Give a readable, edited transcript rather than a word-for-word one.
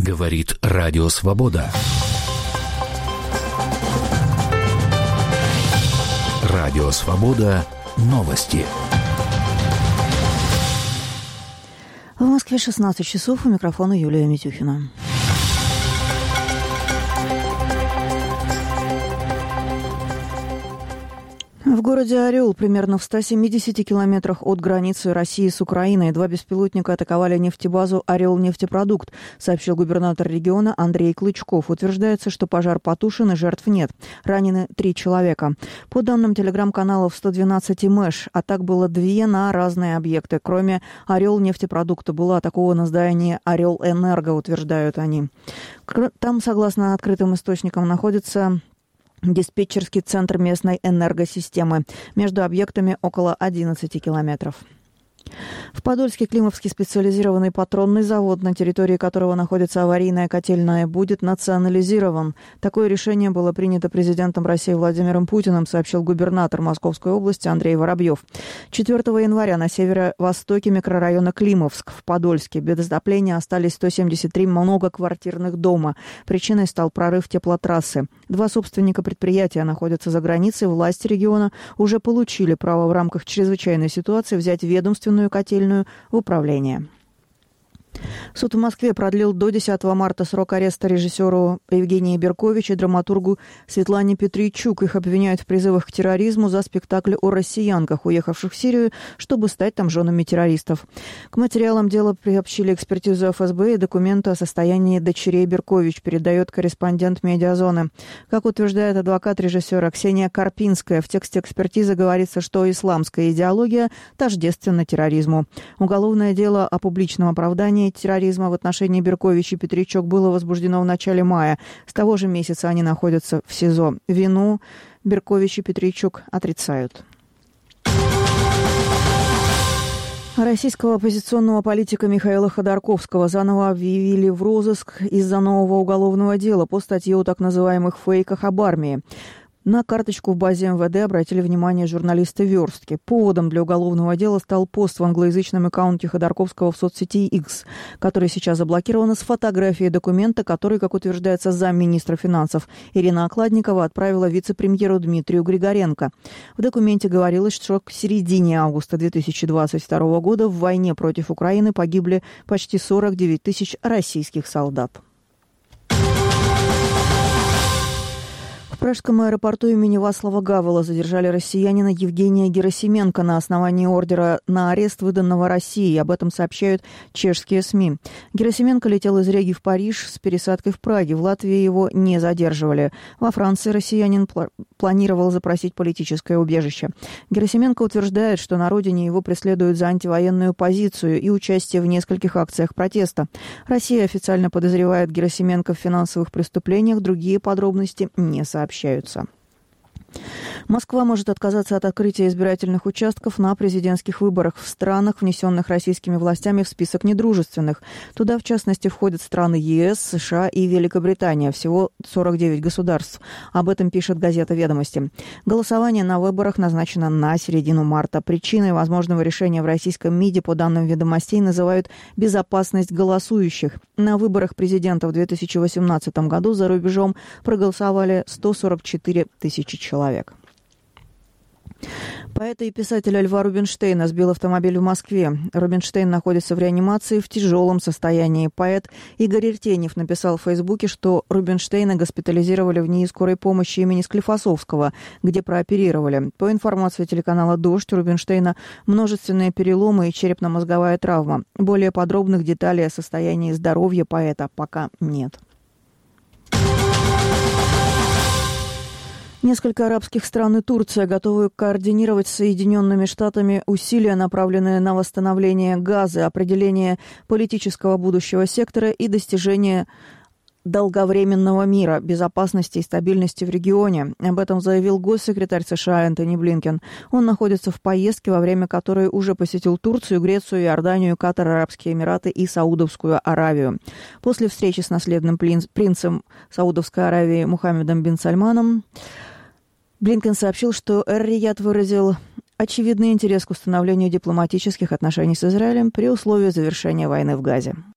Говорит Радио Свобода. Радио Свобода. Новости. В Москве 16 часов. У микрофона Юлия Митюхина. В городе Орел, примерно в 170 километрах от границы России с Украиной, 2 беспилотника атаковали нефтебазу «Орел-нефтепродукт», сообщил губернатор региона Андрей Клычков. Утверждается, что пожар потушен и жертв нет. Ранены 3 человека. По данным телеграм-каналов 112 и МЭШ, атак было 2 на разные объекты. Кроме «Орел-нефтепродукта» было атаковано здание «Орел-Энерго», утверждают они. Там, согласно открытым источникам, находится диспетчерский центр местной энергосистемы. Между объектами около 11 километров. В Подольске Климовский специализированный патронный завод, на территории которого находится аварийная котельная, будет национализирован. Такое решение было принято президентом России Владимиром Путиным, сообщил губернатор Московской области Андрей Воробьев. 4 января на северо-востоке микрорайона Климовск в Подольске без отопления остались 173 многоквартирных дома. Причиной стал прорыв теплотрассы. 2 собственника предприятия находятся за границей. Власти региона уже получили право в рамках чрезвычайной ситуации взять ведомственную котельную в управление. Суд в Москве продлил до 10 марта срок ареста режиссеру Евгении Беркович и драматургу Светлане Петрийчук. Их обвиняют в призывах к терроризму за спектакль о россиянках, уехавших в Сирию, чтобы стать там женами террористов. К материалам дела приобщили экспертизу ФСБ и документы о состоянии дочерей Беркович, передает корреспондент «Медиазоны». Как утверждает адвокат режиссера Ксения Карпинская, в тексте экспертизы говорится, что исламская идеология тождественна терроризму. Уголовное дело о публичном оправдании терроризма в отношении Беркович и Петрийчук было возбуждено в начале мая. С того же месяца они находятся в СИЗО. Вину Беркович и Петрийчук отрицают. Российского оппозиционного политика Михаила Ходорковского заново объявили в розыск из-за нового уголовного дела по статье о так называемых фейках об армии. На карточку в базе МВД обратили внимание журналисты «Верстки». Поводом для уголовного дела стал пост в англоязычном аккаунте Ходорковского в соцсети X, который сейчас заблокирован, с фотографией документа, который, как утверждается замминистра финансов Ирина Окладникова, отправила вице-премьеру Дмитрию Григоренко. В документе говорилось, что к середине августа 2022 года в войне против Украины погибли почти 49 тысяч российских солдат. В Пражском аэропорту имени Вацлава Гавела задержали россиянина Евгения Герасименко на основании ордера на арест, выданного Россией. Об этом сообщают чешские СМИ. Герасименко летел из Риги в Париж с пересадкой в Праге. В Латвии его не задерживали. Во Франции россиянин планировал запросить политическое убежище. Герасименко утверждает, что на родине его преследуют за антивоенную позицию и участие в нескольких акциях протеста. Россия официально подозревает Герасименко в финансовых преступлениях. Другие подробности не сообщаются. Москва может отказаться от открытия избирательных участков на президентских выборах в странах, внесенных российскими властями в список недружественных. Туда, в частности, входят страны ЕС, США и Великобритания. Всего 49 государств. Об этом пишет газета «Ведомости». Голосование на выборах назначено на середину марта. Причиной возможного решения в российском МИДе, по данным «Ведомостей», называют безопасность голосующих. На выборах президента в 2018 году за рубежом проголосовали 144 тысячи человек. Поэта и писателя Льва Рубинштейна сбил автомобиль в Москве. Рубинштейн находится в реанимации в тяжелом состоянии. Поэт Игорь Иртенев написал в Фейсбуке, что Рубинштейна госпитализировали в НИИ скорой помощи имени Склифосовского, где прооперировали. По информации телеканала «Дождь», у Рубинштейна множественные переломы и черепно-мозговая травма. Более подробных деталей о состоянии здоровья поэта пока нет. Несколько арабских стран и Турция готовы координировать с Соединенными Штатами усилия, направленные на восстановление Газы, определение политического будущего сектора и достижение долговременного мира, безопасности и стабильности в регионе. Об этом заявил госсекретарь США Энтони Блинкен. Он находится в поездке, во время которой уже посетил Турцию, Грецию, Иорданию, Катар, Арабские Эмираты и Саудовскую Аравию. После встречи с наследным принцем Саудовской Аравии Мухаммедом бин Сальманом Блинкен сообщил, что Эр-Рияд выразил очевидный интерес к установлению дипломатических отношений с Израилем при условии завершения войны в Газе.